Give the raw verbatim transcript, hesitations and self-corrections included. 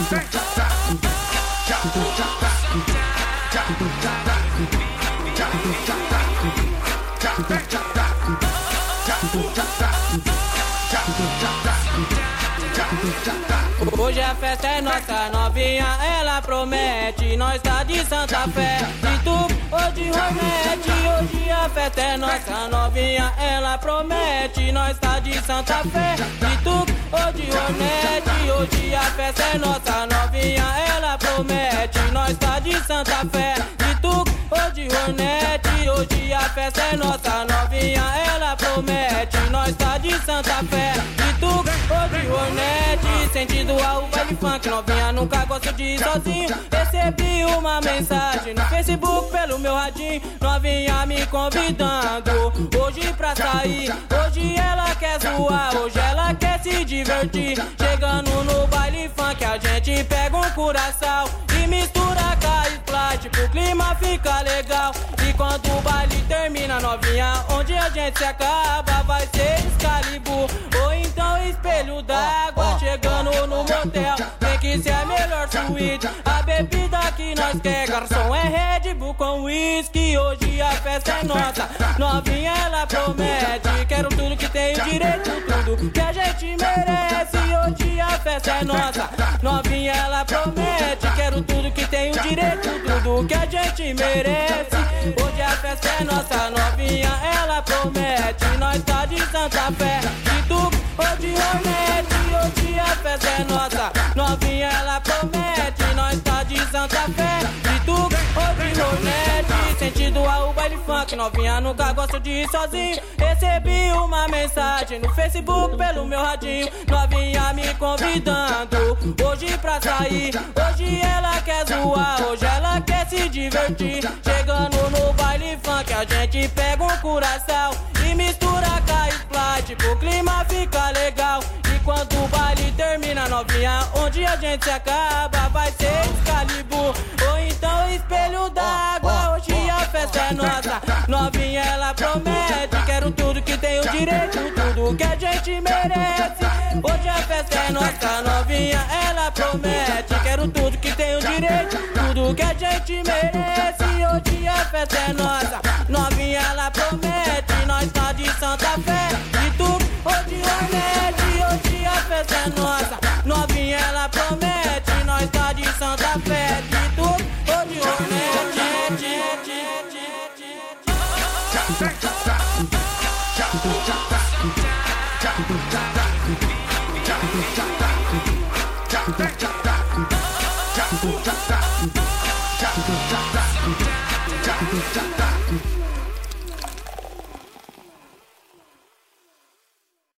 Hoje a festa é nossa, novinha, ela promete. Nós tá de Santa Fé, de tubo ou de Hornet. Hoje a festa é nossa, novinha, ela promete. Nós tá de Santa Fé, de tubo ou de Hornet. Hoje a festa é nossa, novinha, ela promete. Nós tá de Santa Fé, de tubo ou de Hornet. Hoje a festa é nossa, novinha, ela promete. Nós tá de Santa Fé, de tubo ou de Hornet. Sentido ao baile funk, novinha, nunca gosto de ir sozinho. Recebi uma mensagem no Facebook pelo meu radinho, novinha me convidando hoje pra sair. Hoje ela quer zoar, hoje ela quer se divertir. Chegando no baile funk, a gente pega um curaçao e mistura com a Sprite pro clima fica legal. E quando o baile termina, novinha, onde a gente se acaba vai ser Excalibur ou então Espelho d'Água. Chegando no motel, tem que ser a melhor suíte. A bebida que nós quer, garçom, é Red Bull com whisky. Hoje a festa é nossa, novinha ela promete. Quero tudo que tem direito, tudo que a gente merece. Hoje a festa é nossa, novinha ela promete. Quero tudo que tem direito, tudo que a gente merece. Hoje a festa é nossa, novinha ela promete. Nós tá de Santa Fé, de tubo ou de Hornet. Hoje a festa é nossa, novinha ela promete. Nós tá de Santa Fé, de tubo ou de Hornet. Sentido ao baile funk, novinha, nunca gosto de ir sozinho. Recebi uma mensagem no Facebook pelo meu radinho, novinha me convidando hoje pra sair. Hoje ela quer zoar, hoje ela quer se divertir. Chegando no baile funk, a gente pega um curaçao e mistura com a Sprite pro clima fica legal. E quando o baile termina, novinha, onde a gente se acaba vai ser Excalibur ou então Espelho d'Água. Hoje a festa é nossa, novinha ela promete. Quero tudo que tem o direito, tudo que a gente merece. Hoje a festa é nossa, novinha ela promete. Quero tudo que tem o direito, tudo que a gente merece. Hoje a festa é nossa, novinha ela promete. Nós tá de Santa Fé, de tubo ou de Hornet. Hoje a festa é nossa, novinha ela promete. Nós tá de Santa Fé, de tubo ou de Hornet. Cha